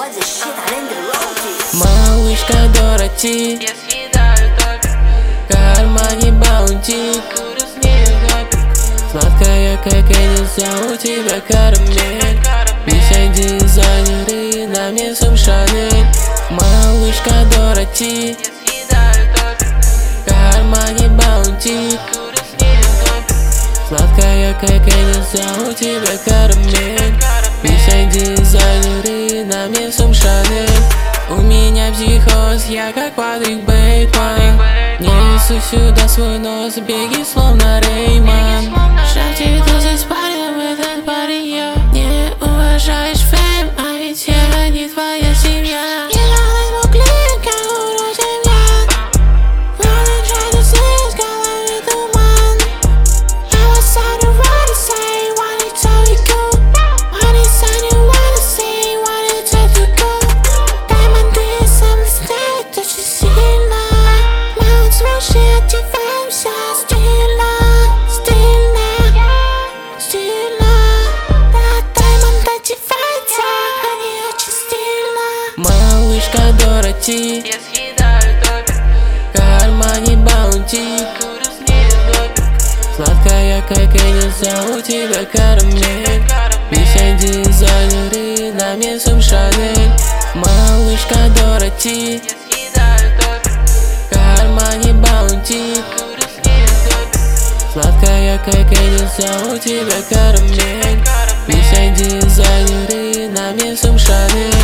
Малышка Дороти, я съедаю топик, в кармане баунти, курю с ней топик. сладкая как и нельзя, у тебя карамель. Вещай дизайнеры, на мне сум Шанель. Малышка Дороти, Я съедаю топик, в кармане баунти, курю с ней топик. сладкая как и нельзя, у тебя карамель. Вещай дизайнеры, на мне сум Шанель. У меня психоз, я как Патрик Бейтман. Несу сюда свой нос, беги словно Рейман. Шапки тусить с парнем в этот парень, я не уважаешь фэм, а ведь я не твоя семья. Не надо смогли, как уродим я. Wanna try to see, с головы туман. I was on the road to say, wanna tell you go. Wanna say you wanna see, wanna tell you go. Diamond сам стоит очень сильно. Мы слушай, одеваемся стильно, стильно, стильно. Да, Diamond одевается, они очень стильно. Малышка Дороти, Я съедаю топик, в кармане баунти, курю с ней топик. сладкая как и нельзя, у тебя карамель. Вещай дизайнеры, на мне сум Шанель. Малышка Дороти, Я съедаю топик, в кармане баунти, курю с ней топик. сладкая как и нельзя, у тебя карамель. Вещай дизайнеры, на мне сум Шанель.